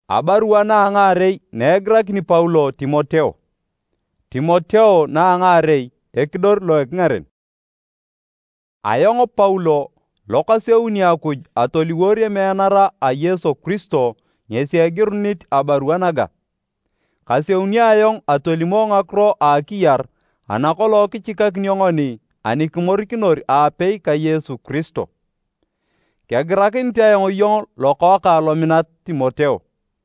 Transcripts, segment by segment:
Abarua na angarei negrakini Paulo Timoteo. Timoteo na angarei ekidor lo ekngaren. Ayongo Paulo lokaseuni akuj atoliworie menara a Yesu Kristo ngesi egirunit abarua naga. Kaseuni ayong atolimo ngakro akiyar anakolo kichikakini ngoni anikimorikinor apei ka Yesu Kristo. Kegirakin tayong yong lokoka lominat Timoteo.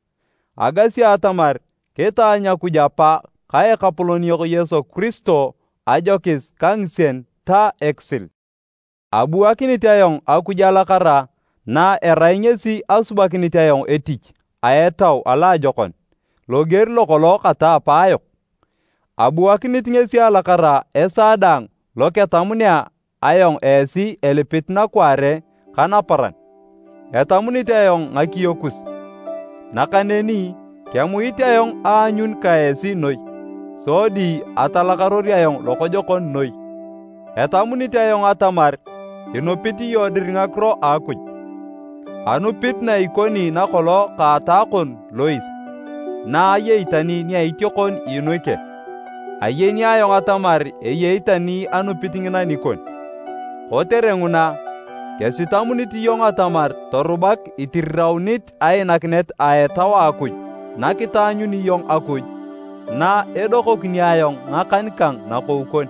Agasi atamar ketanya kujapa kaya kapoloniok Yesu Kristo ajokis kangsen ta eksil. Abuakini tayong akujala kara na eraingesi asubakini tayong etich ayetaw ala jokon. Loger lokolo kata payok. Abuakini tingesi alakara esadang loketamunia ayong esi elipit na kware kanaparan. Etamuni tayong ngakiyokus. Nakaneni kemuiti ayong anyun kaesi noi. Sodi atalakarori ayong lokojokon noi. Etamuni tayong atamar hinupiti yodir ngakro akuj. Anupit na ikoni nakolo katakon lois. Na ayeitani ni aityokon inuike. Ayeni ayong atamar eyeitani anupit ngina nikon. Kotere nguna kesitamuniti yong atamar torubak itirraunit ayenaknet ayetawa akuj. Nakitanyuni yong akuj na edokokini ayong ngakankang nakoukon.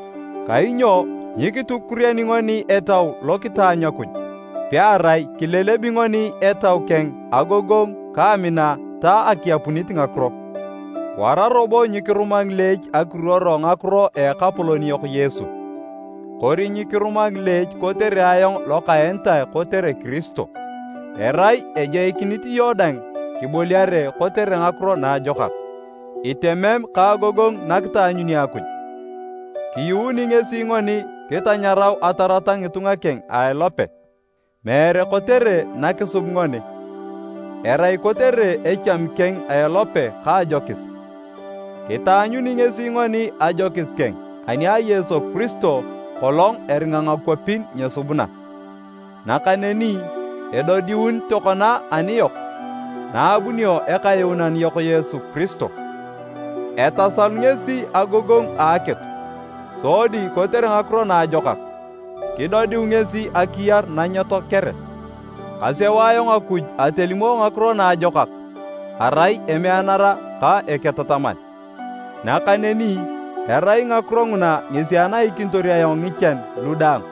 Kainyo nyikitukuriani ngoni etaw lokitanya kuj. Piarai kilelebi ngoni etaw keng agogong kamina ta akiapunit ngakro. Wararobo nyikirumang lej akuroro ngakro kapoloniok Yesu. Kori nyikirumang lej kotere ayong lokaenta kotere Kristo. Erai ejaikiniti yodang kiboliare kotere ngakro na jokak. Itemem kagogong nakitanyuni akuj. Kiyuni ngesi ngoni kitanyarau ataratang itunga keng ailope. Mere kotere nakisub ngoni. Erai kotere echam keng ailope kaajokis. Kitanyuni ngesi ngoni ajokis keng. Ania Yesu Kristo kolong eringangakwapin nyesubuna. Nakaneni edodiun tokona aniyok. Naabunio ekayunan yok Yesu Kristo. Etasal ngesi agogong aaket. Sodi kotere ngakro na ajokak. Kidodiu ngesi akiyar na nyoto keret. Kasewayong akuj atelimo ngakro na ajokak. Arai emeanara ka eketataman. Nakaneni erai ngakro nguna ngesi anaikintori ayong ngichan ludang.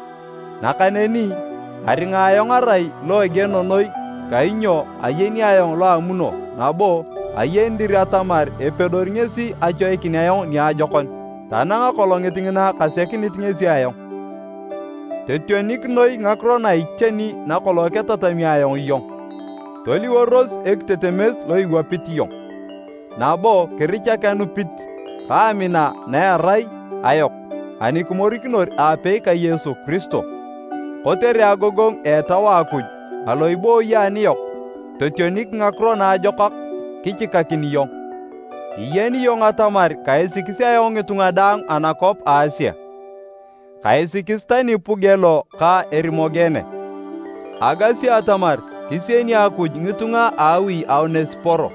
Nakaneni aringa ayong arai lo egenonoi kainyo ayeni ayong lo amuno nabo ayendiri atamar epedor ngesi ajoikini ayong ni ajokon. Tananga kolongit ngina kasekinit ngesi ayong. Tetionik noi ngakro na icheni na koloketatami ayong iyong. Toli woros ektetemes lo iwapit iyong. Nabo kerichak anupit kaamina na erai ayok. Anikumorikinor apei ka Yesu Kristo. Kotere agogong etawa akuj aloibo yaniyok. Tetionik ngakro na ajokak kichikakin iyong. Iyeni yong atamar kaisikisi ayong itunga dang anakop Asia. Kaisikis tani pugelo ka erimogene. Agasi atamar kisieni akuj ngitunga awi Onesiporo.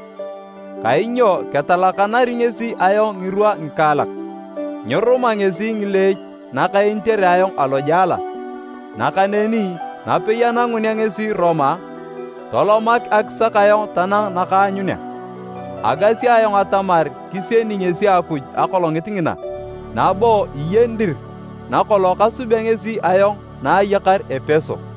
Kainyo ketalakanari ngesi ayong ngirua ngkalak. Nyoroma ngesi ngilej nakaintere ayong alojala. Nakaneni napeyanangunya ngesi Roma. Tolomak aksak ayong tanang nakaanyunya. Agasi ayong atamar kisieni ngesi akuj akolongit ngina. Nabo iyendir nakolo kasubya ngesi ayong na yakar Epeso.